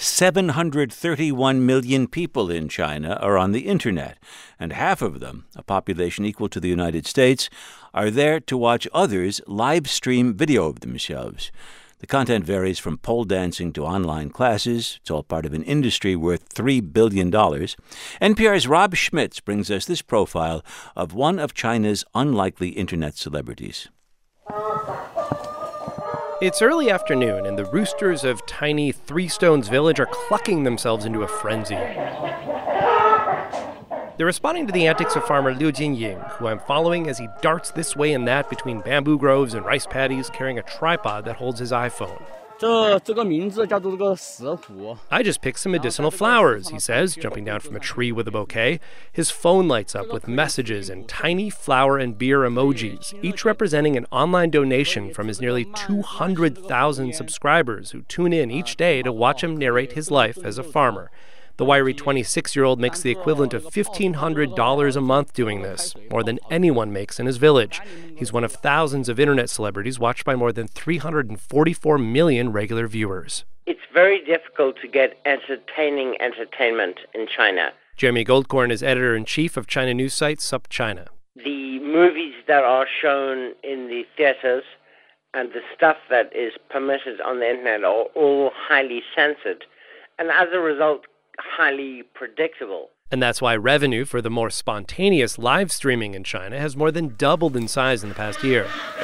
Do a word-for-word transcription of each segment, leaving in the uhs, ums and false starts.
seven hundred thirty-one million people in China are on the internet, and half of them, a population equal to the United States, are there to watch others live stream video of themselves. The content varies from pole dancing to online classes. It's all part of an industry worth three billion dollars. N P R's Rob Schmitz brings us this profile of one of China's unlikely internet celebrities. It's early afternoon, and the roosters of tiny Three Stones Village are clucking themselves into a frenzy. They're responding to the antics of farmer Liu Jinying, who I'm following as he darts this way and that between bamboo groves and rice paddies, carrying a tripod that holds his iPhone. I just picked some medicinal flowers, he says, jumping down from a tree with a bouquet. His phone lights up with messages and tiny flower and beer emojis, each representing an online donation from his nearly two hundred thousand subscribers who tune in each day to watch him narrate his life as a farmer. The wiry twenty-six-year-old makes the equivalent of fifteen hundred dollars a month doing this, more than anyone makes in his village. He's one of thousands of internet celebrities watched by more than three hundred forty-four million regular viewers. It's very difficult to get entertaining entertainment in China. Jeremy Goldkorn is editor-in-chief of China news site SupChina. The movies that are shown in the theaters and the stuff that is permitted on the internet are all highly censored, and as a result, highly predictable. And that's why revenue for the more spontaneous live streaming in China has more than doubled in size in the past year.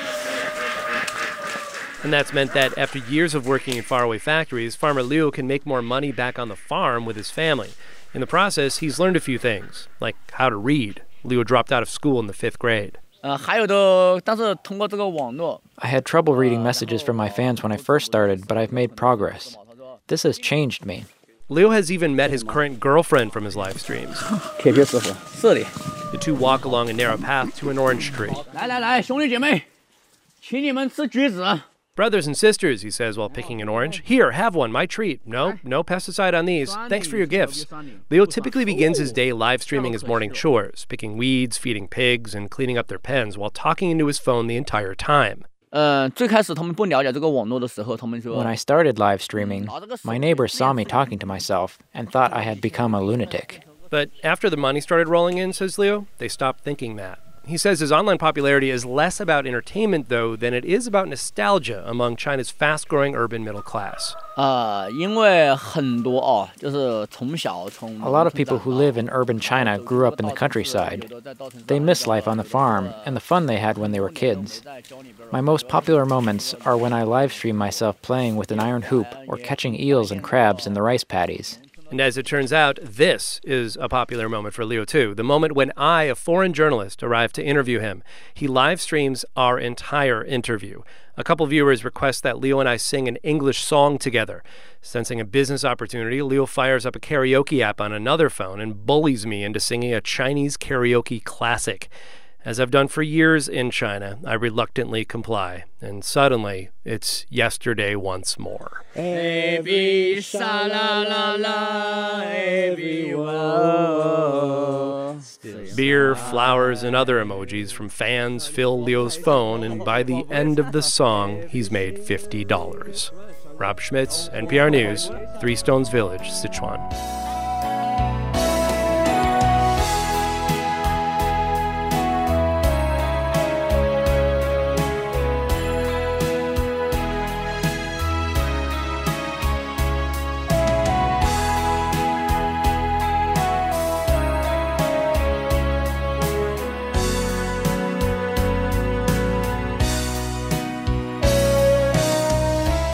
And that's meant that after years of working in faraway factories, Farmer Liu can make more money back on the farm with his family. In the process, he's learned a few things, like how to read. Liu dropped out of school in the fifth grade. I had trouble reading messages from my fans when I first started, but I've made progress. This has changed me. Liu has even met his current girlfriend from his live streams. The two walk along a narrow path to an orange tree. Brothers and sisters, he says while picking an orange. Here, have one, my treat. No, no pesticide on these. Thanks for your gifts. Liu typically begins his day live streaming his morning chores, picking weeds, feeding pigs, and cleaning up their pens while talking into his phone the entire time. When I started live streaming, my neighbors saw me talking to myself and thought I had become a lunatic. But after the money started rolling in, says Liu, they stopped thinking that. He says his online popularity is less about entertainment, though, than it is about nostalgia among China's fast-growing urban middle class. A lot of people who live in urban China grew up in the countryside. They miss life on the farm and the fun they had when they were kids. My most popular moments are when I live stream myself playing with an iron hoop or catching eels and crabs in the rice paddies. And as it turns out, this is a popular moment for Liu, too. The moment when I, a foreign journalist, arrived to interview him. He live streams our entire interview. A couple viewers request that Liu and I sing an English song together. Sensing a business opportunity, Liu fires up a karaoke app on another phone and bullies me into singing a Chinese karaoke classic. As I've done for years in China, I reluctantly comply, and suddenly, it's yesterday once more. Beer, flowers, and other emojis from fans fill Liu's phone, and by the end of the song, he's made fifty dollars. Rob Schmitz, N P R News, Three Stones Village, Sichuan.